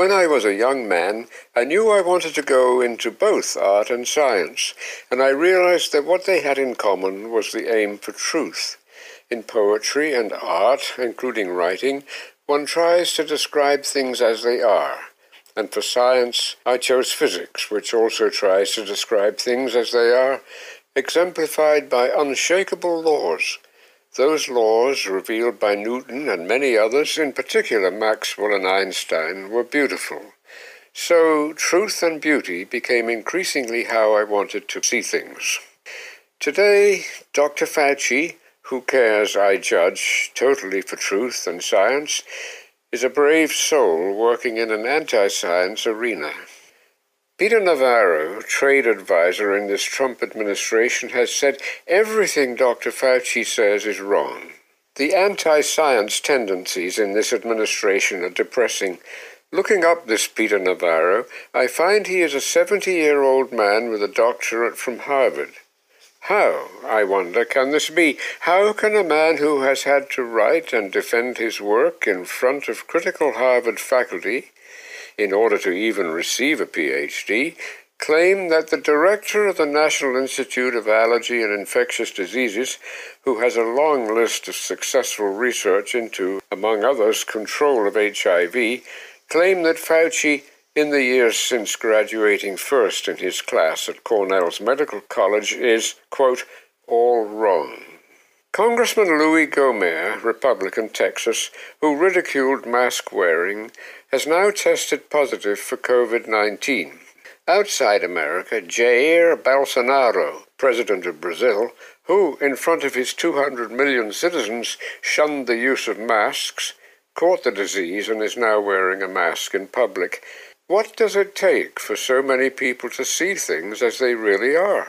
When I was a young man, I knew I wanted to go into both art and science, and I realized that what they had in common was the aim for truth. In poetry and art, including writing, one tries to describe things as they are. And for science, I chose physics, which also tries to describe things as they are, exemplified by unshakable laws. Those laws, revealed by Newton and many others, in particular Maxwell and Einstein, were beautiful. So truth and beauty became increasingly how I wanted to see things. Today, Dr. Fauci, who cares, I judge, totally for truth and science, is a brave soul working in an anti-science arena. Peter Navarro, trade advisor in this Trump administration, has said everything Dr. Fauci says is wrong. The anti-science tendencies in this administration are depressing. Looking up this Peter Navarro, I find he is a 70-year-old man with a doctorate from Harvard. How, I wonder, can this be? How can a man who has had to write and defend his work in front of critical Harvard faculty, in order to even receive a PhD, claim that the director of the National Institute of Allergy and Infectious Diseases, who has a long list of successful research into, among others, control of HIV, claim that Fauci, in the years since graduating first in his class at Cornell's Medical College, is, quote, all wrong. Congressman Louis Gohmert, Republican, Texas, who ridiculed mask wearing, has now tested positive for COVID-19. Outside America, Jair Bolsonaro, president of Brazil, who, in front of his 200 million citizens, shunned the use of masks, caught the disease and is now wearing a mask in public. What does it take for so many people to see things as they really are?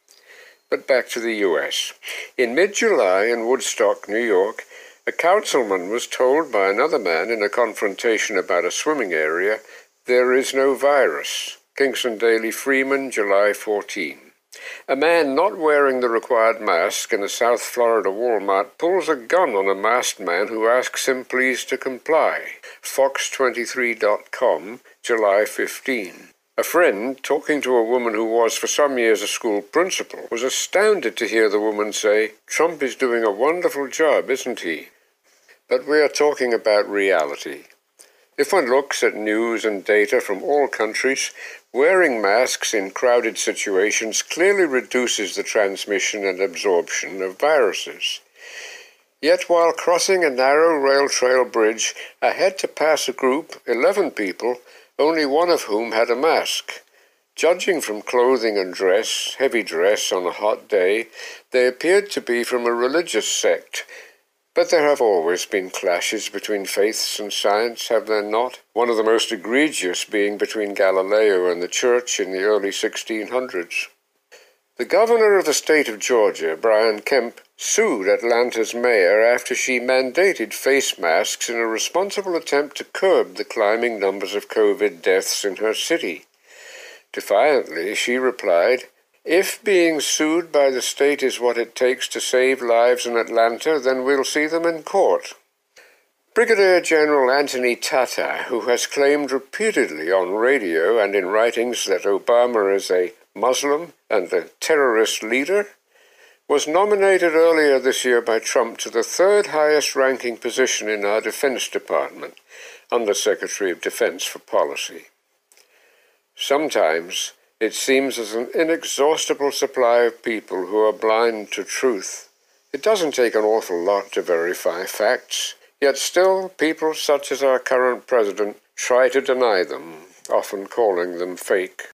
But back to the U.S. In mid-July in Woodstock, New York, a councilman was told by another man in a confrontation about a swimming area, there is no virus. Kingston Daily Freeman, July 14. A man not wearing the required mask in a South Florida Walmart pulls a gun on a masked man who asks him please to comply. Fox23.com, July 15. A friend, talking to a woman who was for some years a school principal, was astounded to hear the woman say, Trump is doing a wonderful job, isn't he? But we are talking about reality. If one looks at news and data from all countries, wearing masks in crowded situations clearly reduces the transmission and absorption of viruses. Yet while crossing a narrow rail trail bridge, I had to pass a group, 11 people, only one of whom had a mask. Judging from clothing and dress, heavy dress on a hot day, they appeared to be from a religious sect. But there have always been clashes between faiths and science, have there not? One of the most egregious being between Galileo and the Church in the early 1600s. The governor of the state of Georgia, Brian Kemp, sued Atlanta's mayor after she mandated face masks in a responsible attempt to curb the climbing numbers of COVID deaths in her city. Defiantly, she replied, if being sued by the state is what it takes to save lives in Atlanta, then we'll see them in court. Brigadier General Anthony Tata, who has claimed repeatedly on radio and in writings that Obama is a Muslim and a terrorist leader, was nominated earlier this year by Trump to the third highest ranking position in our Defense Department, Undersecretary of Defense for Policy. Sometimes it seems there's an inexhaustible supply of people who are blind to truth. It doesn't take an awful lot to verify facts, yet still people such as our current president try to deny them, often calling them fake.